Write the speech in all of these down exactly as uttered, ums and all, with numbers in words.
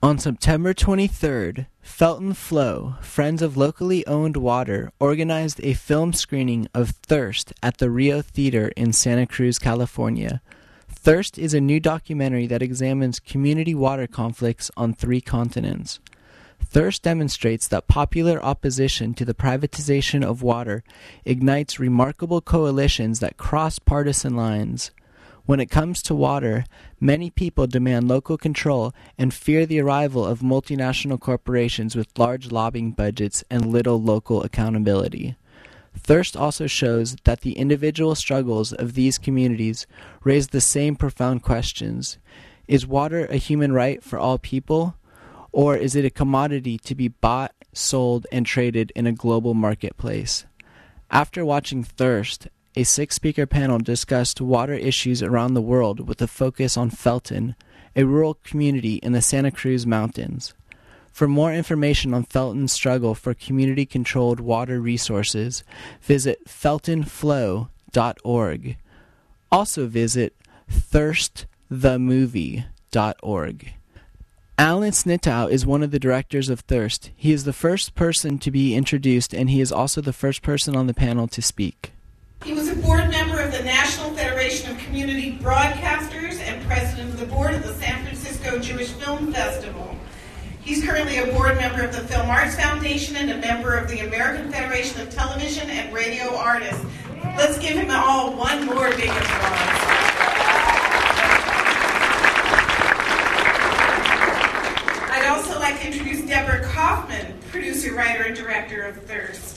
On September twenty-third, Felton Flow, Friends of Locally Owned Water, organized a film screening of Thirst at the Rio Theater in Santa Cruz, California. Thirst is a new documentary that examines community water conflicts on three continents. Thirst demonstrates that popular opposition to the privatization of water ignites remarkable coalitions that cross partisan lines. When it comes to water, many people demand local control and fear the arrival of multinational corporations with large lobbying budgets and little local accountability. Thirst also shows that the individual struggles of these communities raise the same profound questions. Is water a human right for all people, or is it a commodity to be bought, sold, and traded in a global marketplace? After watching Thirst, a six-speaker panel discussed water issues around the world with a focus on Felton, a rural community in the Santa Cruz Mountains. For more information on Felton's struggle for community-controlled water resources, visit felton flow dot org. Also visit thirst the movie dot org. Alan Snitow is one of the directors of Thirst. He is the first person to be introduced, and he is also the first person on the panel to speak. He was a board member of the National Federation of Community Broadcasters and president of the board of the San Francisco Jewish Film Festival. He's currently a board member of the Film Arts Foundation and a member of the American Federation of Television and Radio Artists. Let's give him all one more big applause. I'd also like to introduce Deborah Kaufman, producer, writer, and director of Thirst.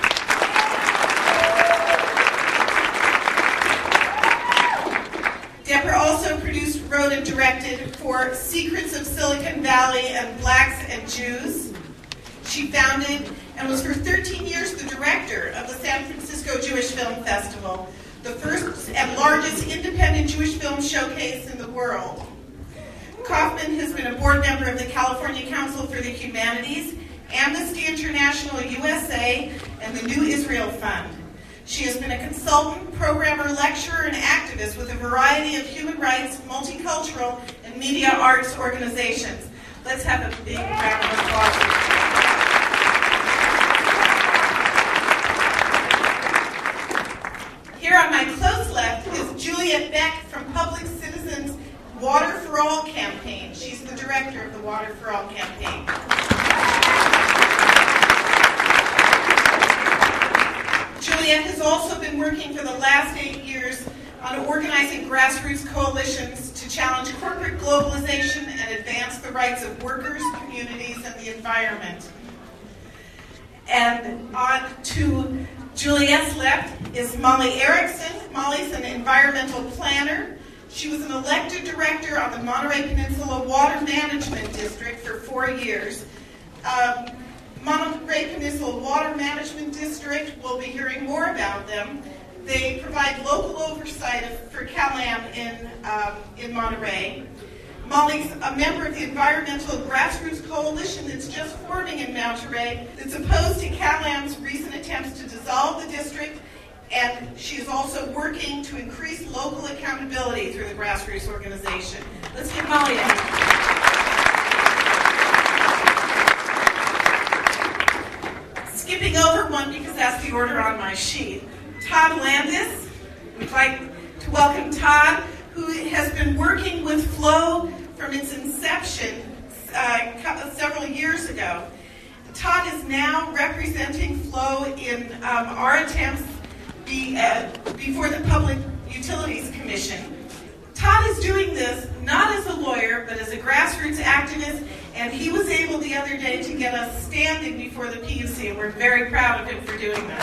Deborah also produced, wrote, and directed for Secrets of Silicon Valley and Blacks and Jews. She founded and was for thirteen years the director of the San Francisco Jewish Film Festival, the first and largest independent Jewish film showcase in the world. Kaufman has been a board member of the California Council for the Humanities, Amnesty International U S A, and the New Israel Fund. She has been a consultant, programmer, lecturer, and activist with a variety of human rights, multicultural, and media arts organizations. Let's have a big round of applause. Here on my close left is Juliet Beck from Public Citizens' Water for All campaign. She's the director of the Water for All campaign. Juliet has also been working for the last eight years on organizing grassroots coalitions to challenge corporate globalization and advance the rights of workers, communities, and the environment. And on to Juliet's left is Molly Erickson. Molly's an environmental planner. She was an elected director on the Monterey Peninsula Water Management District for four years. Um, Monterey Peninsula Water Management District, we'll be hearing more about them. They provide local oversight of, for CalAm in, um, in Monterey. Molly's a member of the Environmental Grassroots Coalition that's just forming in Monterey that's opposed to CalAm's recent attempts to dissolve the district, and she's also working to increase local accountability through the grassroots organization. Let's give Molly a hand. Skipping over one because that's the order on my sheet. Todd Landis. We'd like to welcome Todd, who has been working with Flow from its inception uh, several years ago. Todd is now representing Flow in um, our attempts be, uh, before the Public Utilities Commission. Todd is doing this not as a lawyer, but as a grassroots activist, and he was able the other day to get us standing before the P U C, and we're very proud of him for doing that.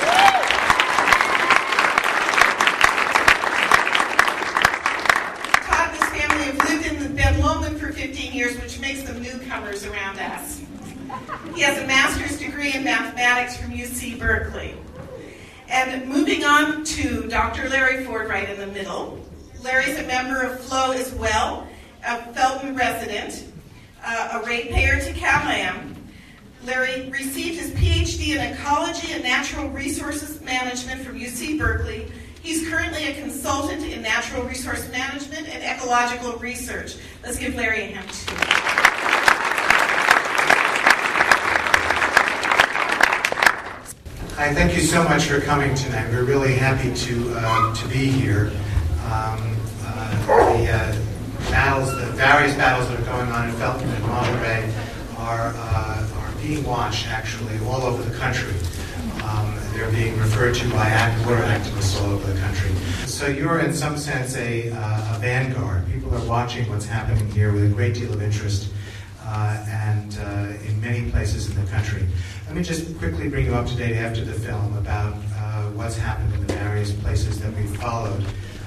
Todd and his family have lived in Ben Lomond for fifteen years, which makes them newcomers around us. He has a master's degree in mathematics from U C Berkeley. And moving on to Doctor Larry Ford right in the middle. Larry's a member of Flow as well, a Felton resident, uh, a ratepayer to CalAm. Larry received his P H D in Ecology and Natural Resources Management from U C Berkeley. He's currently a consultant in natural resource management and ecological research. Let's give Larry a hand too. Hi, thank you so much for coming tonight. We're really happy to uh, to be here. Um, uh, the uh, battles, the various battles that are going on in Felton and Monterey are uh, are being watched actually all over the country. Um, they're being referred to by act, water activists all over the country. So you're in some sense a, uh, a vanguard. People are watching what's happening here with a great deal of interest. Uh, and uh, in many places in the country. Let me just quickly bring you up to date after the film about uh, what's happened in the various places that we've followed.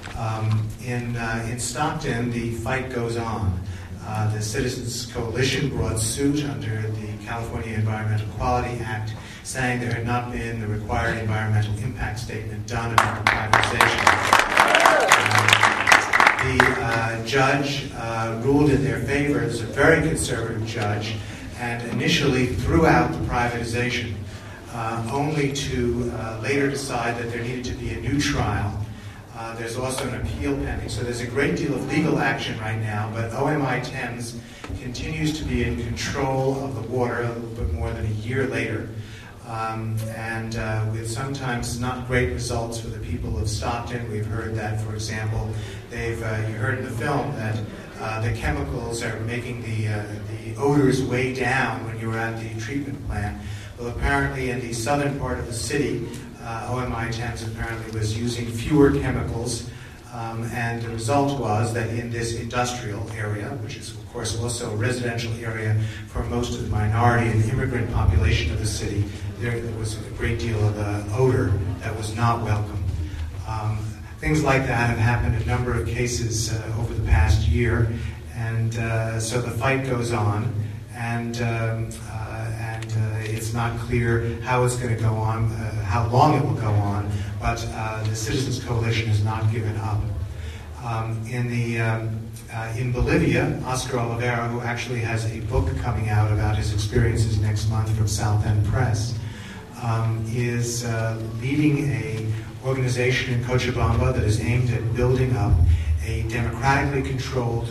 Um, in, uh, in Stockton, the fight goes on. Uh, the Citizens Coalition brought suit under the California Environmental Quality Act, saying there had not been the required environmental impact statement done about the privatization. Uh, The uh, judge uh, ruled in their favor. It was a very conservative judge, and initially threw out the privatization, uh, only to uh, later decide that there needed to be a new trial. Uh, there's also an appeal pending, so there's a great deal of legal action right now, but O M I Thames continues to be in control of the water a little bit more than a year later. Um, and uh, with sometimes not great results for the people of Stockton. We've heard that, for example, they've uh, you heard in the film that uh, the chemicals are making the uh, the odors way down when you're at the treatment plant. Well, apparently in the southern part of the city, uh, O M I Thames apparently was using fewer chemicals, um, and the result was that in this industrial area, which is of course also a residential area for most of the minority and immigrant population of the city, there was a great deal of uh, odor that was not welcome. Um, things like that have happened in a number of cases uh, over the past year, and uh, so the fight goes on, and um, uh, and uh, it's not clear how it's going to go on, uh, how long it will go on, but uh, the Citizens Coalition has not given up. Um, in the um, uh, in Bolivia, Oscar Oliveira, who actually has a book coming out about his experiences next month from South End Press, um, is uh, leading a organization in Cochabamba that is aimed at building up a democratically controlled,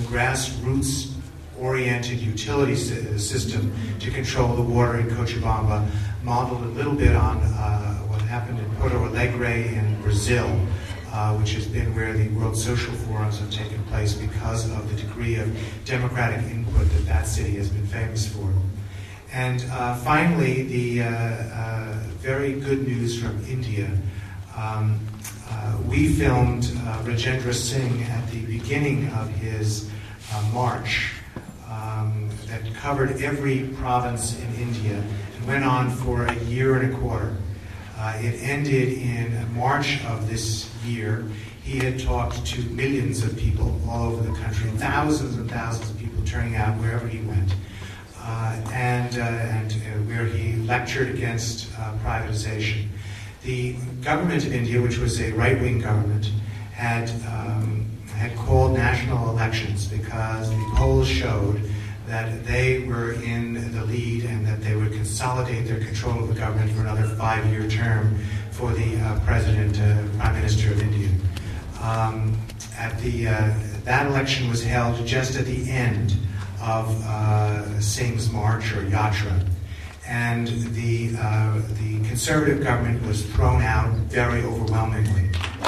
grassroots-oriented utility system to control the water in Cochabamba, modeled a little bit on uh, what happened in Porto Alegre in Brazil, Uh, which has been where the World Social Forums have taken place because of the degree of democratic input that that city has been famous for. And uh, finally, the uh, uh, very good news from India. Um, uh, we filmed uh, Rajendra Singh at the beginning of his uh, march um, that covered every province in India and went on for a year and a quarter. Uh, it ended in March of this year. He had talked to millions of people all over the country, thousands and thousands of people turning out wherever he went, uh, and, uh, and uh, where he lectured against uh, privatization. The government of India, which was a right-wing government, had, um, had called national elections because the polls showed that they were in the lead and that they would consolidate their control of the government for another five-year term for the uh, President, uh, Prime Minister of India. Um, at the, uh, that election was held just at the end of uh, Singh's march or yatra, and the, uh, the conservative government was thrown out very overwhelmingly.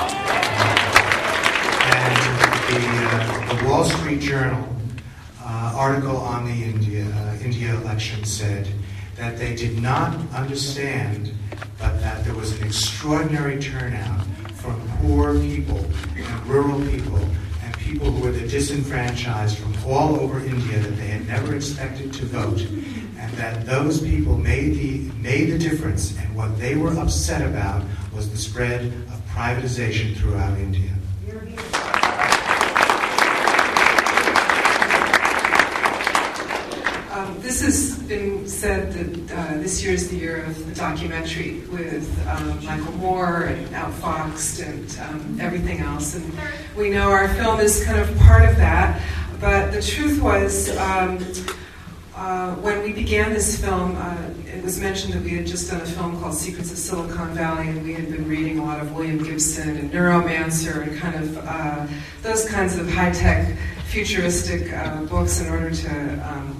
And the, uh, the Wall Street Journal Uh, article on the India, uh, India election said that they did not understand, but that there was an extraordinary turnout from poor people and rural people and people who were the disenfranchised from all over India that they had never expected to vote, and that those people made the, made the difference, and what they were upset about was the spread of privatization throughout India. This has been said that uh, this year is the year of the documentary with um, Michael Moore and Outfoxed and um, everything else. And we know our film is kind of part of that. But the truth was, um, uh, when we began this film, uh, it was mentioned that we had just done a film called Secrets of Silicon Valley, and we had been reading a lot of William Gibson and Neuromancer and kind of uh, those kinds of high-tech, futuristic uh, books in order to um,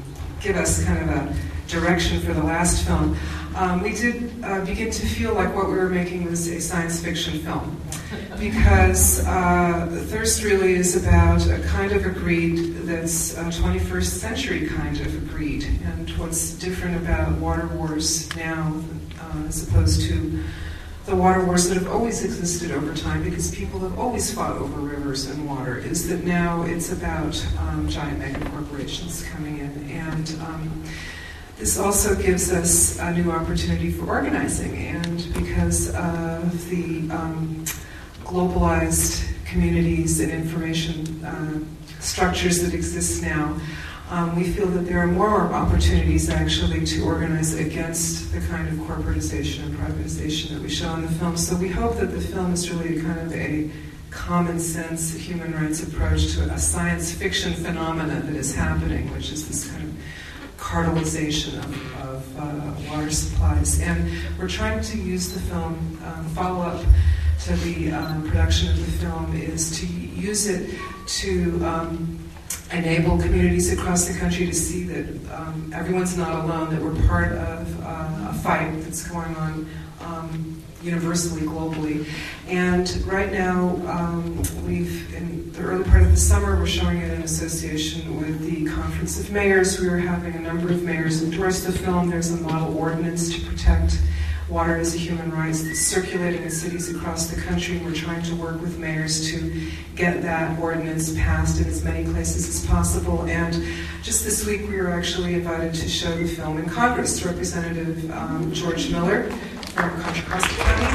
give us kind of a direction for the last film, um, we did uh, begin to feel like what we were making was a science fiction film. Because uh, Thirst really is about a kind of a greed that's a twenty-first century kind of a greed. And what's different about water wars now uh, as opposed to the water wars that have always existed over time, because people have always fought over rivers and water, is that now it's about um, giant mega corporations coming in. And um, this also gives us a new opportunity for organizing. And because of the um, globalized communities and information uh, structures that exist now, Um, we feel that there are more opportunities actually to organize against the kind of corporatization and privatization that we show in the film. So we hope that the film is really kind of a common sense human rights approach to a science fiction phenomena that is happening, which is this kind of cartelization of, of uh, water supplies. And we're trying to use the film, um, follow up to the um, production of the film is to use it to um, enable communities across the country to see that um, everyone's not alone, that we're part of uh, a fight that's going on um, universally, globally. And right now, um, we've, in the early part of the summer, we're showing it in association with the Conference of Mayors. We were having a number of mayors endorse the film. There's a model ordinance to protect water as a human right that's circulating in cities across the country. We're trying to work with mayors to get that ordinance passed in as many places as possible. And just this week, we were actually invited to show the film in Congress. Representative um, George Miller from Contra Costa County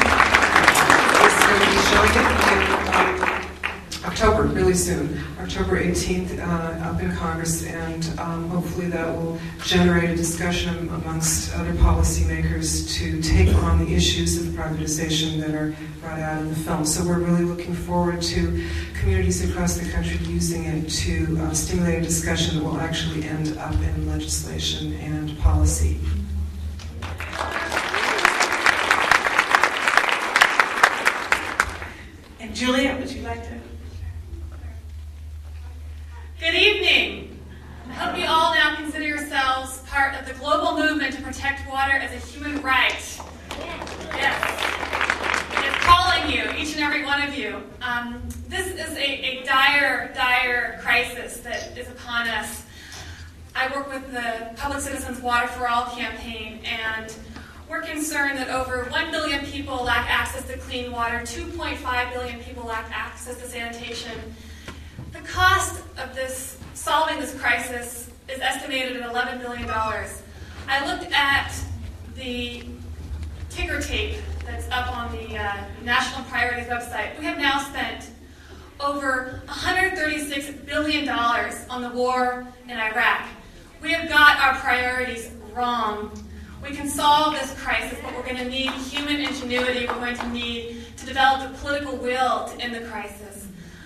is going to be showing it in um, October, really soon, October eighteenth, uh, up in Congress, and um, hopefully that will generate a discussion amongst other policymakers to take on the issues of privatization that are brought out in the film. So we're really looking forward to communities across the country using it to uh, stimulate a discussion that will actually end up in legislation and policy. And Julia, would you like to? Good evening. I hope you all now consider yourselves part of the global movement to protect water as a human right. Yes. It's calling you, each and every one of you. Um, this is a, a dire, dire crisis that is upon us. I work with the Public Citizens Water for All campaign, and we're concerned that over one billion people lack access to clean water, two point five billion people lack access to sanitation. The cost of this, solving this crisis, is estimated at eleven billion dollars. I looked at the ticker tape that's up on the uh, National Priorities website. We have now spent over one hundred thirty-six billion dollars on the war in Iraq. We have got our priorities wrong. We can solve this crisis, but we're going to need human ingenuity. We're going to need to develop the political will to end the crisis.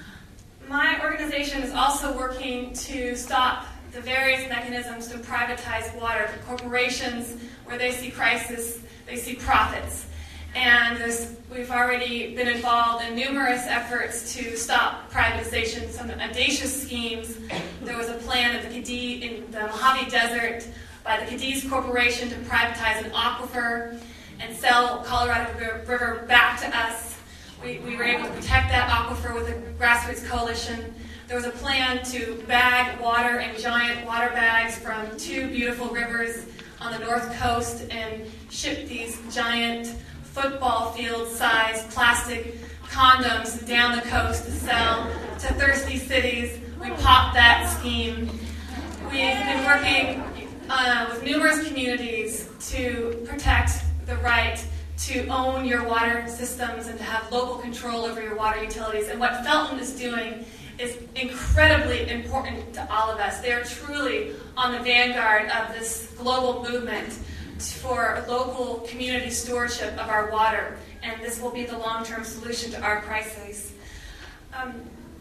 My organization is also working to stop the various mechanisms to privatize water. The corporations, where they see crisis, they see profits. And this, we've already been involved in numerous efforts to stop privatization, some audacious schemes. There was a plan at the Cadiz, in the Mojave Desert by the Cadiz Corporation to privatize an aquifer and sell Colorado River back to us. We, we were able to protect that aquifer with a grassroots coalition. There was a plan to bag water in giant water bags from two beautiful rivers on the north coast and ship these giant football field-sized plastic condoms down the coast to sell to thirsty cities. We popped that scheme. We've been working uh, with numerous communities to protect the right to own your water systems and to have local control over your water utilities. And what Felton is doing is incredibly important to all of us. They are truly on the vanguard of this global movement for local community stewardship of our water. And this will be the long-term solution to our crises. Um,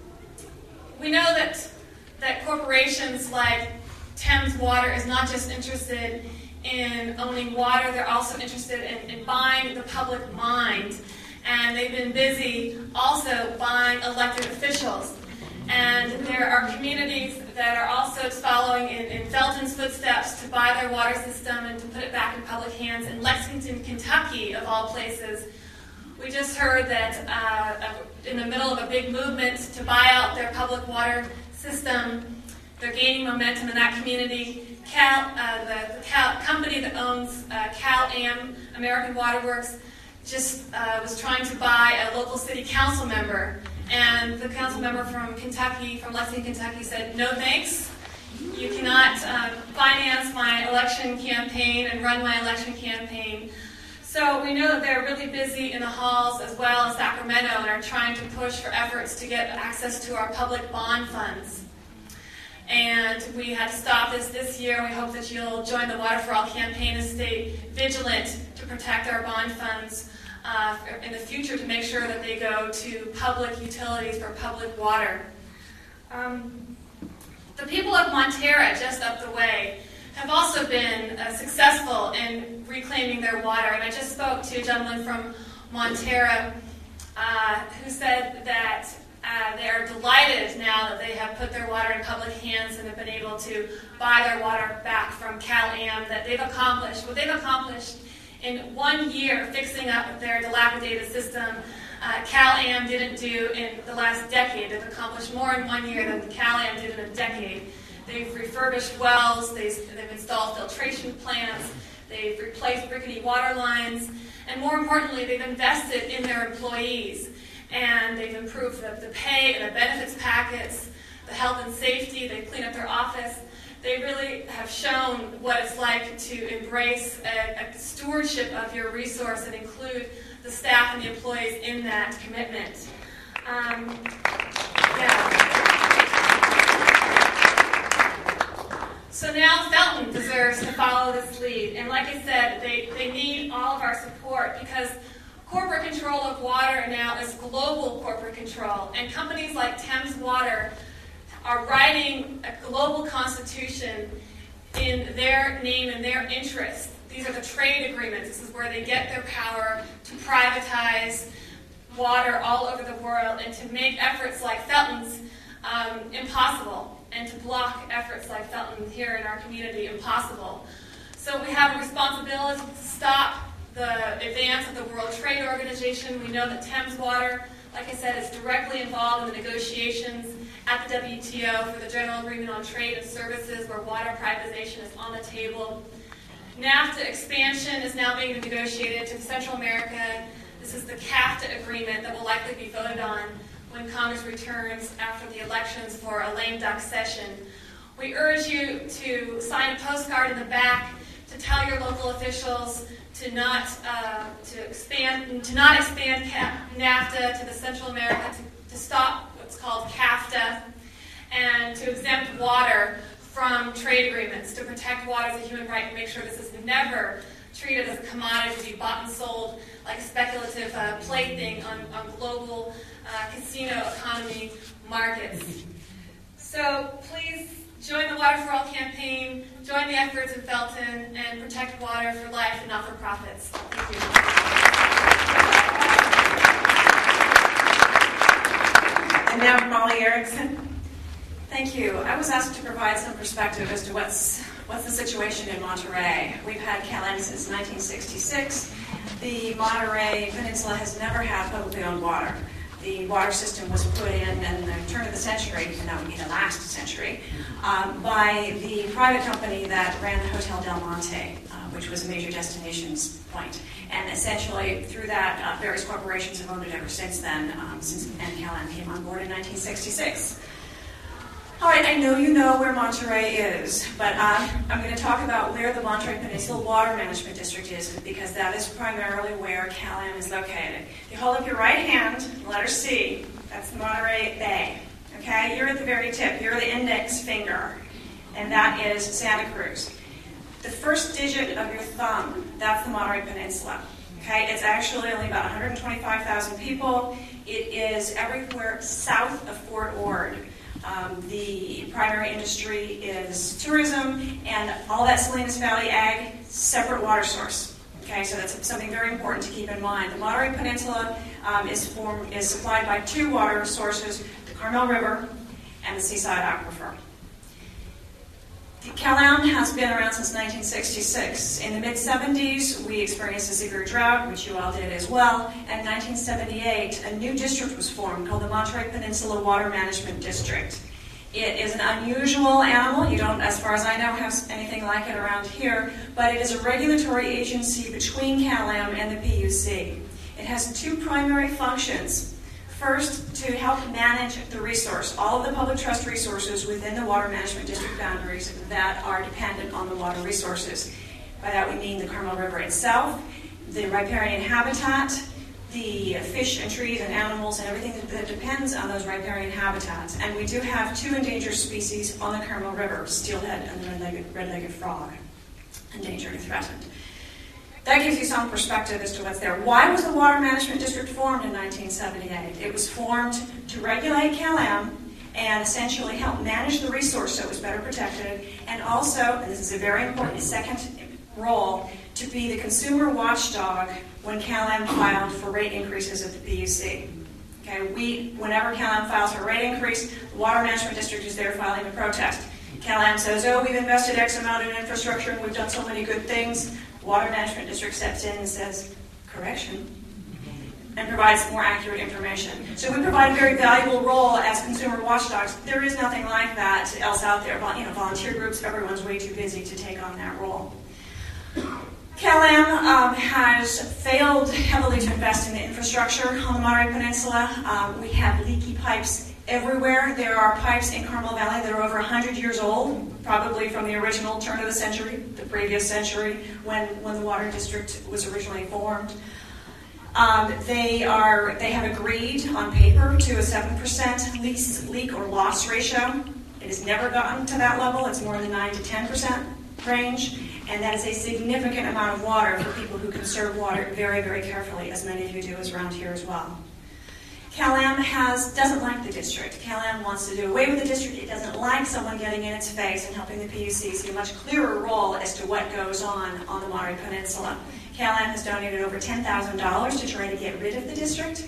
we know that, that corporations like Thames Water is not just interested in owning water, they're also interested in, in buying the public mind. And they've been busy also buying elected officials. And there are communities that are also following in, in Felton's footsteps to buy their water system and to put it back in public hands. In Lexington, Kentucky, of all places, we just heard that uh, in the middle of a big movement to buy out their public water system, they're gaining momentum in that community. Cal, uh, the, the Cal, company that owns uh, Cal-Am, American Water Works, just uh, was trying to buy a local city council member. And the council member from Kentucky, from Lexington, Kentucky, said, no thanks. You cannot uh, finance my election campaign and run my election campaign. So we know that they're really busy in the halls as well as Sacramento and are trying to push for efforts to get access to our public bond funds. And we had to stop this this year. We hope that you'll join the Water for All campaign and stay vigilant to protect our bond funds uh, in the future to make sure that they go to public utilities for public water. Um, the people of Montara, just up the way, have also been uh, successful in reclaiming their water. And I just spoke to a gentleman from Montara uh, who said that uh, they are delighted now that they have put their water in public hands and have been able to buy their water back from Cal-Am, that they've accomplished, what they've accomplished in one year fixing up their dilapidated system, uh, Cal-Am didn't do in the last decade. They've accomplished more in one year than Cal-Am did in a decade. They've refurbished wells, they've, they've installed filtration plants, they've replaced rickety water lines, and more importantly, they've invested in their employees. And they've improved the, the pay and the benefits packets, the health and safety, they've cleaned up their office. They really have shown what it's like to embrace a, a stewardship of your resource and include the staff and the employees in that commitment. Um, yeah. So now Felton deserves to follow this lead. And like I said, they, they need all of our support because corporate control of water now is global corporate control. And companies like Thames Water are writing a global constitution in their name and their interest. These are the trade agreements. This is where they get their power to privatize water all over the world and to make efforts like Felton's um, impossible, and to block efforts like Felton here in our community impossible. So we have a responsibility to stop the advance of the World Trade Organization. We know that Thames Water, like I said, is directly involved in the negotiations at the W T O for the General Agreement on Trade and Services, where water privatization is on the table. NAFTA expansion is now being negotiated to Central America. This is the CAFTA agreement that will likely be voted on when Congress returns after the elections for a lame duck session. We urge you to sign a postcard in the back to tell your local officials to not uh, to expand to not expand NAFTA to the Central America, to, to stop what's called CAFTA, and to exempt water from trade agreements, to protect water as a human right, and make sure this is never treated as a commodity to be bought and sold like a speculative uh, plaything on, on global uh, casino economy markets. So please join the Water for All campaign, join the efforts in Felton, and protect water for life and not for profits. Thank you. And now Molly Erickson. Thank you. I was asked to provide some perspective as to what's what's the situation in Monterey. We've had Cal-Am since nineteen sixty-six. The Monterey Peninsula has never had publicly owned water. The water system was put in at the turn of the century, and that would be the last century, um, by the private company that ran the Hotel Del Monte, uh, which was a major destinations point. And essentially, through that, uh, various corporations have owned it ever since then, um, since and Cal-Am came on board in nineteen sixty-six. All right, I know you know where Monterey is, but uh, I'm going to talk about where the Monterey Peninsula Water Management District is, because that is primarily where Cal-Am is located. If you hold up your right hand, letter C, that's the Monterey Bay. Okay, you're at the very tip. You're the index finger, and that is Santa Cruz. The first digit of your thumb, that's the Monterey Peninsula. Okay, it's actually only about one hundred twenty-five thousand people. It is everywhere south of Fort Ord. Um, the primary industry is tourism, and all that Salinas Valley ag, separate water source. Okay, so that's something very important to keep in mind. The Monterey Peninsula um, is, form, is supplied by two water sources, the Carmel River and the Seaside Aquifer. Cal-Am has been around since nineteen sixty-six. In the mid seventies, we experienced a severe drought, which you all did as well. And in nineteen seventy-eight, a new district was formed called the Monterey Peninsula Water Management District. It is an unusual animal. You don't, as far as I know, have anything like it around here, but it is a regulatory agency between Cal-Am and the P U C. It has two primary functions. First, to help manage the resource, all of the public trust resources within the water management district boundaries that are dependent on the water resources. By that we mean the Carmel River itself, the riparian habitat, the fish and trees and animals and everything that depends on those riparian habitats. And we do have two endangered species on the Carmel River, steelhead and the red-legged, red-legged frog, endangered and threatened. That gives you some perspective as to what's there. Why was the Water Management District formed in nineteen seventy-eight? It was formed to regulate Cal-Am and essentially help manage the resource so it was better protected, and also, and this is a very important second role, to be the consumer watchdog when Cal-Am filed for rate increases at the P U C. Okay, we, whenever Cal-Am files for a rate increase, the Water Management District is there filing a protest. Cal-Am says, oh, we've invested X amount in infrastructure and we've done so many good things. Water Management District steps in and says, correction, and provides more accurate information. So we provide a very valuable role as consumer watchdogs. There is nothing like that else out there. You know, volunteer groups, everyone's way too busy to take on that role. Cal-Am um, has failed heavily to invest in the infrastructure on the Monterey Peninsula. Um, we have leaky pipes everywhere. There are pipes in Carmel Valley that are over one hundred years old, probably from the original turn of the century, the previous century, when, when the water district was originally formed. Um, they are they have agreed on paper to a seven percent lease, leak or loss ratio. It has never gotten to that level. It's more than nine to ten percent range, and that is a significant amount of water for people who conserve water very, very carefully, as many of you do as around here as well. Cal-Am has, doesn't like the district. Cal-Am wants to do away with the district. It doesn't like someone getting in its face and helping the P U C see a much clearer role as to what goes on on the Monterey Peninsula. Cal-Am has donated over ten thousand dollars to try to get rid of the district.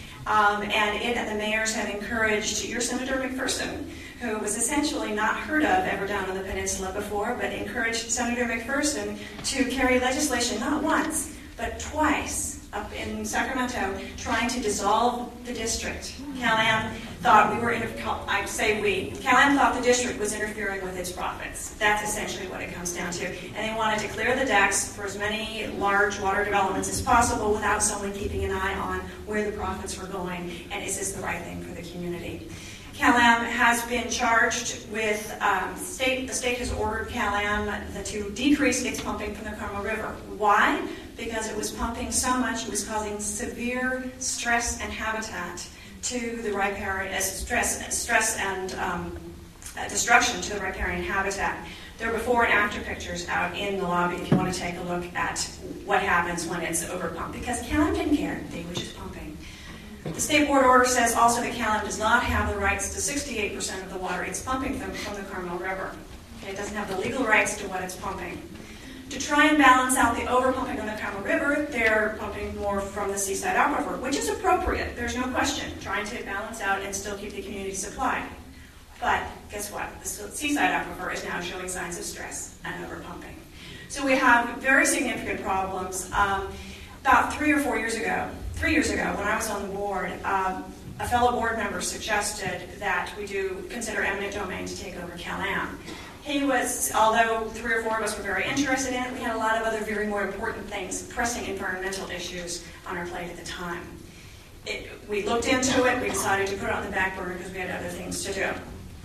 Um, and it and the mayors have encouraged your Senator McPherson, who was essentially not heard of ever down on the peninsula before, but encouraged Senator McPherson to carry legislation not once, but twice up in Sacramento, trying to dissolve the district. Cal-Am thought we were, inter- I say we, Cal-Am thought the district was interfering with its profits. That's essentially what it comes down to. And they wanted to clear the decks for as many large water developments as possible without someone keeping an eye on where the profits were going, and is this the right thing for the community. Cal-Am has been charged with, um, state, the state has ordered Cal-Am to decrease its pumping from the Carmel River. Why? Because it was pumping so much, it was causing severe stress and habitat to the riparian, uh, stress, stress and um, uh, destruction to the riparian habitat. There are before and after pictures out in the lobby if you want to take a look at what happens when it's overpumped. Because Cal-Am didn't care, they were just pumping. The state board order says also that Cal-Am does not have the rights to sixty-eight percent of the water it's pumping from, from the Carmel River. Okay, it doesn't have the legal rights to what it's pumping. To try and balance out the overpumping on the Carmel River, they're pumping more from the Seaside Aquifer, which is appropriate, there's no question, trying to balance out and still keep the community supplied. But guess what? The Seaside Aquifer is now showing signs of stress and overpumping. So we have very significant problems. Um, about three or four years ago, three years ago when I was on the board, um, a fellow board member suggested that we do consider eminent domain to take over Cal-Am. He was, although three or four of us were very interested in it, we had a lot of other very more important things, pressing environmental issues on our plate at the time. It, we looked into it, we decided to put it on the back burner because we had other things to do.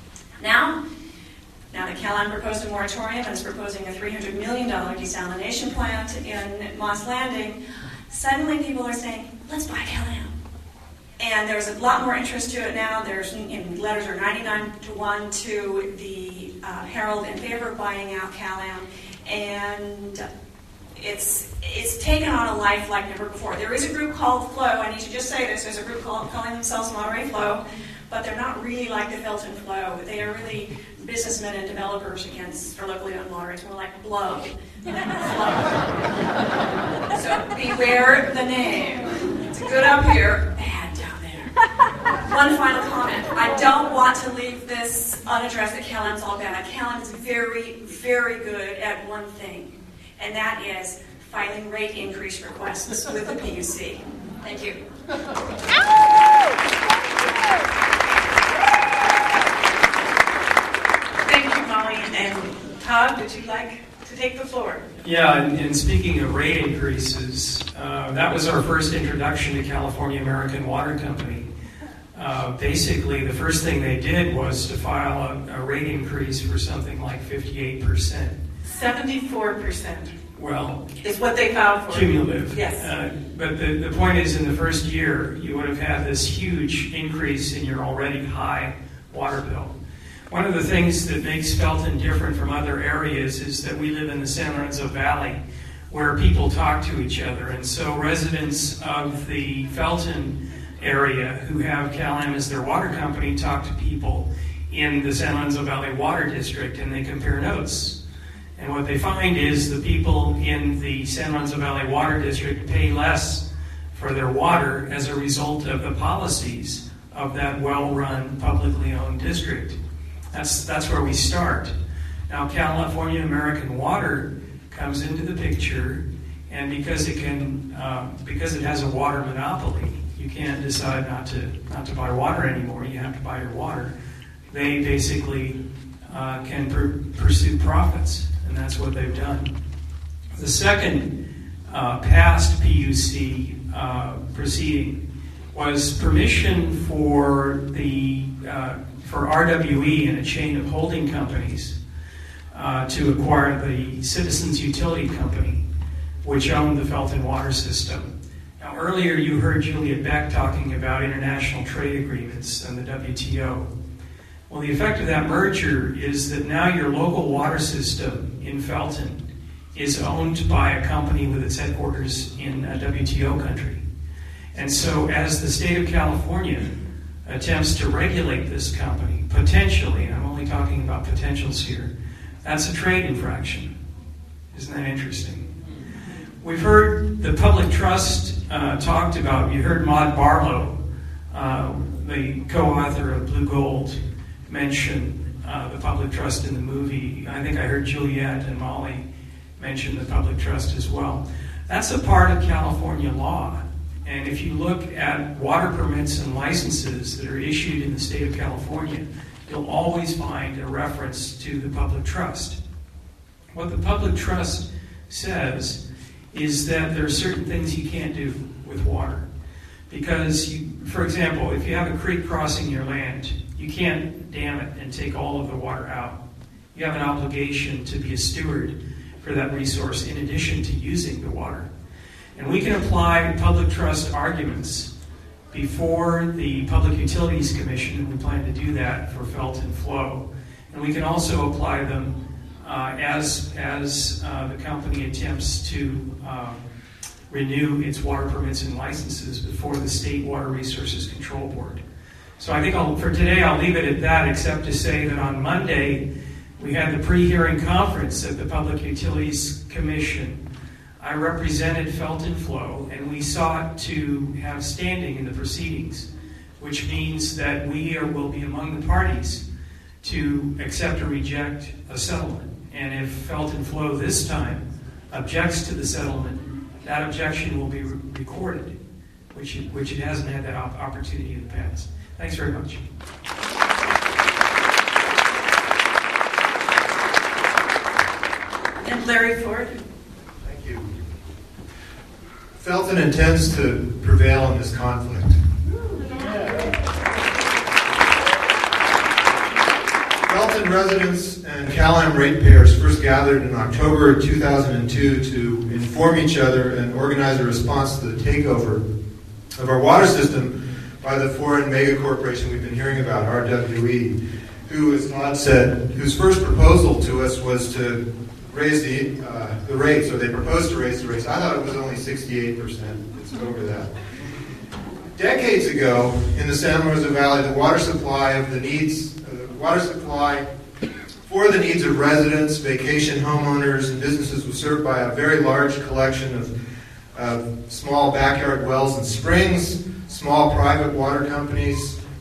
Now, now that Cal-Am proposed a moratorium and is proposing a three hundred million dollars desalination plant in Moss Landing, suddenly people are saying, let's buy Cal-Am. And there's a lot more interest to it now. There's, you know, letters are ninety-nine to one to the uh, Herald in favor of buying out Cal-Am, and it's it's taken on a life like never before. There is a group called Flow. I need to just say this. There's a group called, calling themselves Monterey Flow, but they're not really like the Felton Flow. They are really businessmen and developers against for locally owned water. It's more like Blow. So beware the name. It's good up here, bad down there. one final comment. I don't want to leave this unaddressed that K L M's all bad. K L M is very, very good at one thing, and that is filing rate increase requests with the P U C. Thank you. Thank you, Molly. And Todd, would you like to take the floor? Yeah, and, and speaking of rate increases, uh, that was our first introduction to California American Water Company. Uh, basically, the first thing they did was to file a, a rate increase for something like fifty-eight percent. seventy-four percent. Well, is what they filed for. Cumulative. Yes. Uh, but the, the point is, in the first year, you would have had this huge increase in your already high water bill. One of the things that makes Felton different from other areas is that we live in the San Lorenzo Valley, where people talk to each other. And so residents of the Felton area who have Cal Am as their water company talk to people in the San Lorenzo Valley Water District, and they compare notes. And what they find is the people in the San Lorenzo Valley Water District pay less for their water as a result of the policies of that well-run, publicly owned district. That's, that's where we start. Now, California American Water comes into the picture, and because it can, uh, because it has a water monopoly, you can't decide not to not to buy water anymore. You have to buy your water. They basically uh, can pr- pursue profits. And that's what they've done. The second uh, past P U C uh, proceeding was permission for the uh, for R W E and a chain of holding companies uh, to acquire the Citizens Utility Company, which owned the Felton water system. Now, earlier you heard Juliet Beck talking about international trade agreements and the W T O. Well, the effect of that merger is that now your local water system in Felton is owned by a company with its headquarters in a W T O country. And so as the state of California attempts to regulate this company, potentially, and I'm only talking about potentials here, that's a trade infraction. Isn't that interesting? We've heard the public trust uh, talked about. You heard Maud Barlow, uh, the co-author of Blue Gold, mention uh, the public trust in the movie. I think I heard Juliet and Molly mention the public trust as well. That's a part of California law. And if you look at water permits and licenses that are issued in the state of California, you'll always find a reference to the public trust. What the public trust says is that there are certain things you can't do with water. Because, you, for example, if you have a creek crossing your land, you can't dam it and take all of the water out. You have an obligation to be a steward for that resource in addition to using the water. And we can apply public trust arguments before the Public Utilities Commission, and we plan to do that for Felton Flow. And we can also apply them uh, as, as uh, the company attempts to uh, renew its water permits and licenses before the State Water Resources Control Board. So I think I'll, for today I'll leave it at that, except to say that on Monday we had the pre-hearing conference at the Public Utilities Commission. I represented Felton Flow, and we sought to have standing in the proceedings, which means that we are, will be among the parties to accept or reject a settlement. And if Felton Flow this time objects to the settlement, that objection will be re- recorded, which it, which it hasn't had that op- opportunity in the past. Thanks very much. And Larry Ford. Thank you. Felton intends to prevail in this conflict. Felton residents and Cal Am ratepayers first gathered in October two thousand two to inform each other and organize a response to the takeover of our water system by the foreign mega corporation we've been hearing about, R W E, who, as Todd said, whose first proposal to us was to raise the uh, the rates, or they proposed to raise the rates. I thought it was only sixty-eight percent. It's over that. Decades ago, in the San Lorenzo Valley, the water supply of the needs, uh, the water supply for the needs of residents, vacation homeowners, and businesses was served by a very large collection of uh, small backyard wells and springs, small private water companies,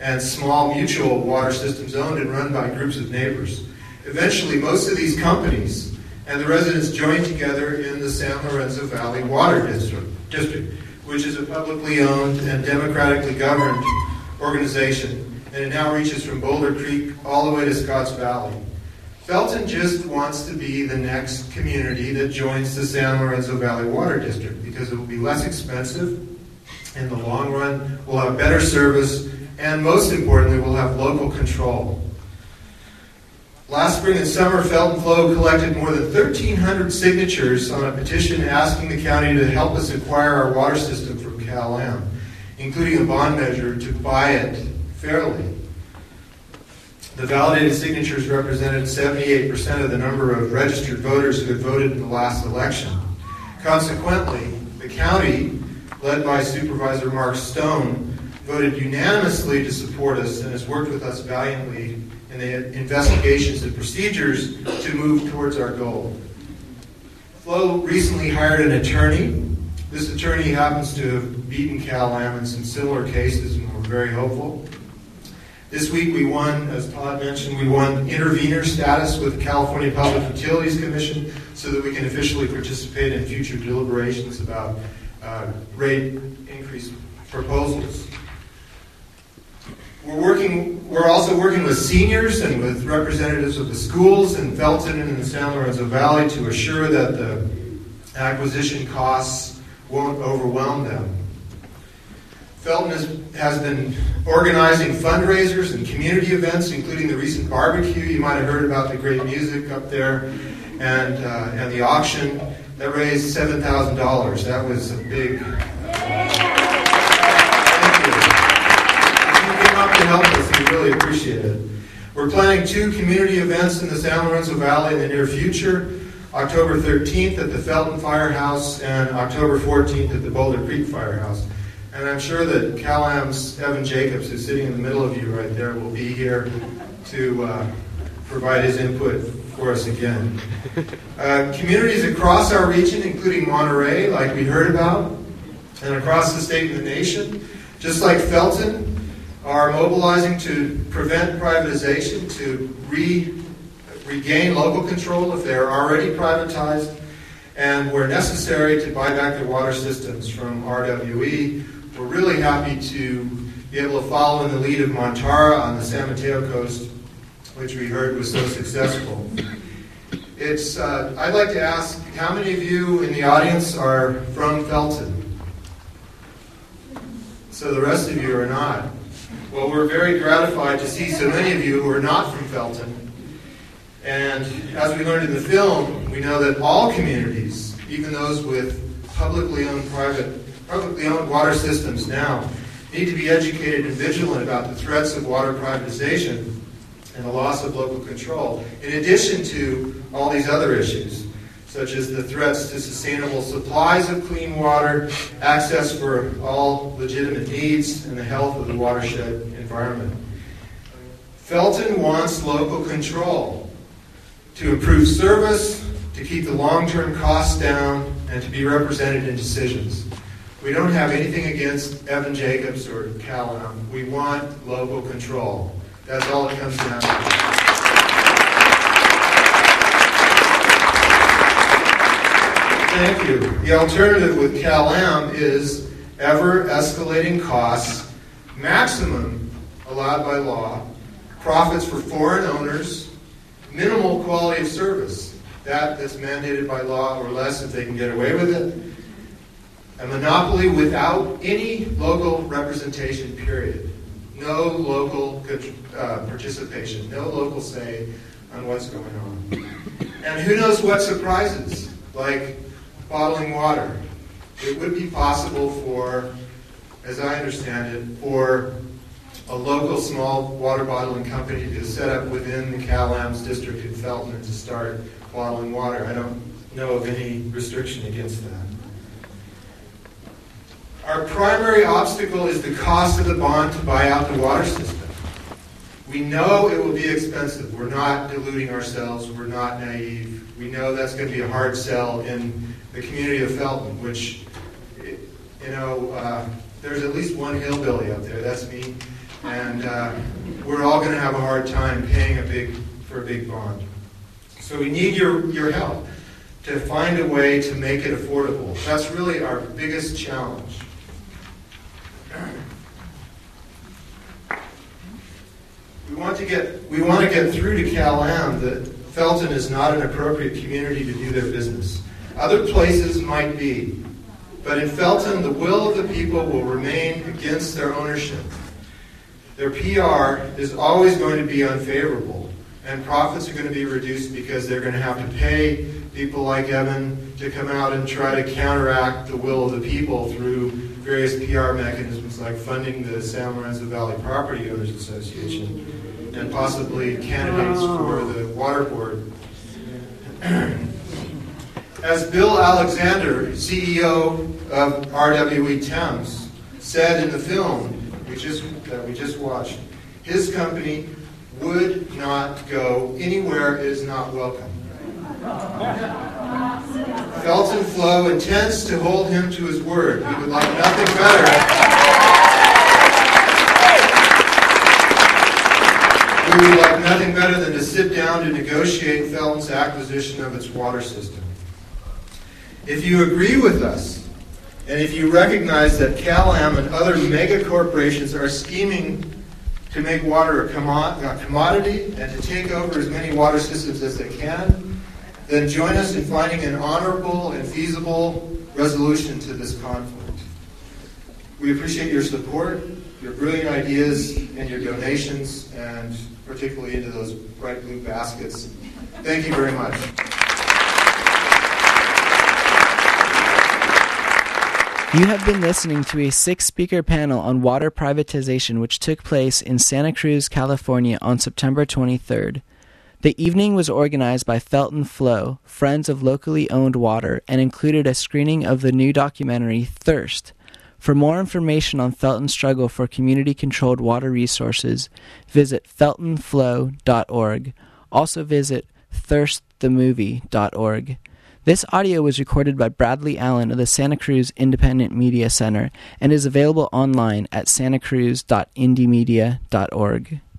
and small mutual water systems owned and run by groups of neighbors. Eventually, most of these companies and the residents joined together in the San Lorenzo Valley Water District, District, which is a publicly owned and democratically governed organization, and it now reaches from Boulder Creek all the way to Scotts Valley. Felton just wants to be the next community that joins the San Lorenzo Valley Water District because it will be less expensive in the long run, we'll have better service, and most importantly, we'll have local control. Last spring and summer, Felton Flow collected more than thirteen hundred signatures on a petition asking the county to help us acquire our water system from Cal Am, including a bond measure to buy it fairly. The validated signatures represented seventy-eight percent of the number of registered voters who had voted in the last election. Consequently, the county, led by Supervisor Mark Stone, voted unanimously to support us and has worked with us valiantly in the investigations and procedures to move towards our goal. Flo recently hired an attorney. This attorney happens to have beaten Cal Am in some similar cases, and we're very hopeful. This week we won, as Todd mentioned, we won intervener status with the California Public Utilities Commission so that we can officially participate in future deliberations about uh, rate increase proposals. We're working. We're also working with seniors and with representatives of the schools in Felton and in the San Lorenzo Valley to assure that the acquisition costs won't overwhelm them. Felton has, has been organizing fundraisers and community events, including the recent barbecue. You might have heard about the great music up there, and uh, and the auction that raised seven thousand dollars. That was a big. To help us, we really appreciate it. We're planning two community events in the San Lorenzo Valley in the near future, October thirteenth at the Felton Firehouse and October fourteenth at the Boulder Creek Firehouse. And I'm sure that Cal Am's Evan Jacobs, who's sitting in the middle of you right there, will be here to uh, provide his input for us again. Uh, communities across our region, including Monterey, like we heard about, and across the state and the nation, just like Felton, are mobilizing to prevent privatization, to re, regain local control if they're already privatized, and where necessary to buy back their water systems from R W E. We're really happy to be able to follow in the lead of Montara on the San Mateo coast, which we heard was so successful. It's. Uh, I'd like to ask, how many of you in the audience are from Felton? So the rest of you are not. Well, we're very gratified to see so many of you who are not from Felton. And as we learned in the film, we know that all communities, even those with publicly owned private, publicly owned water systems now, need to be educated and vigilant about the threats of water privatization and the loss of local control, in addition to all these other issues, such as the threats to sustainable supplies of clean water, access for all legitimate needs, and the health of the watershed environment. Felton wants local control to improve service, to keep the long-term costs down, and to be represented in decisions. We don't have anything against Evan Jacobs or Cal Am. We want local control. That's all it comes down to. Thank you. The alternative with Cal Am is ever escalating costs, maximum allowed by law, profits for foreign owners, minimal quality of service, that that's mandated by law or less if they can get away with it, a monopoly without any local representation, period. No local uh, participation, no local say on what's going on. And who knows what surprises, like bottling water. It would be possible for, as I understand it, for a local small water bottling company to set up within the Cal Am's district in Felton and to start bottling water. I don't know of any restriction against that. Our primary obstacle is the cost of the bond to buy out the water system. We know it will be expensive. We're not deluding ourselves. We're not naive. We know that's going to be a hard sell in the community of Felton, which, you know, uh, there's at least one hillbilly up there. That's me. and uh, we're all going to have a hard time paying a big for a big bond. So we need your, your help to find a way to make it affordable. That's really our biggest challenge. We want to get we want to get through to Cal-Am that Felton is not an appropriate community to do their business. Other places might be, but in Felton, the will of the people will remain against their ownership. Their P R is always going to be unfavorable, and profits are going to be reduced because they're going to have to pay people like Evan to come out and try to counteract the will of the people through various P R mechanisms like funding the San Lorenzo Valley Property Owners Association and possibly candidates for the water board. As Bill Alexander, C E O of R W E Thames, said in the film we just, that we just watched, his company would not go anywhere it is not welcome. Felton Flow intends to hold him to his word. We would like nothing better. We would like nothing better than to sit down to negotiate Felton's acquisition of its water system. If you agree with us, and if you recognize that Cal-Am and other mega corporations are scheming to make water a commodity and to take over as many water systems as they can, then join us in finding an honorable and feasible resolution to this conflict. We appreciate your support, your brilliant ideas, and your donations, and particularly into those bright blue baskets. Thank you very much. You have been listening to a six-speaker panel on water privatization which took place in Santa Cruz, California on September twenty-third. The evening was organized by Felton Flow, Friends of Locally Owned Water, and included a screening of the new documentary Thirst. For more information on Felton's struggle for community-controlled water resources, visit felton flow dot org. Also visit thirst the movie dot org. This audio was recorded by Bradley Allen of the Santa Cruz Independent Media Center and is available online at santa cruz dot indie media dot org.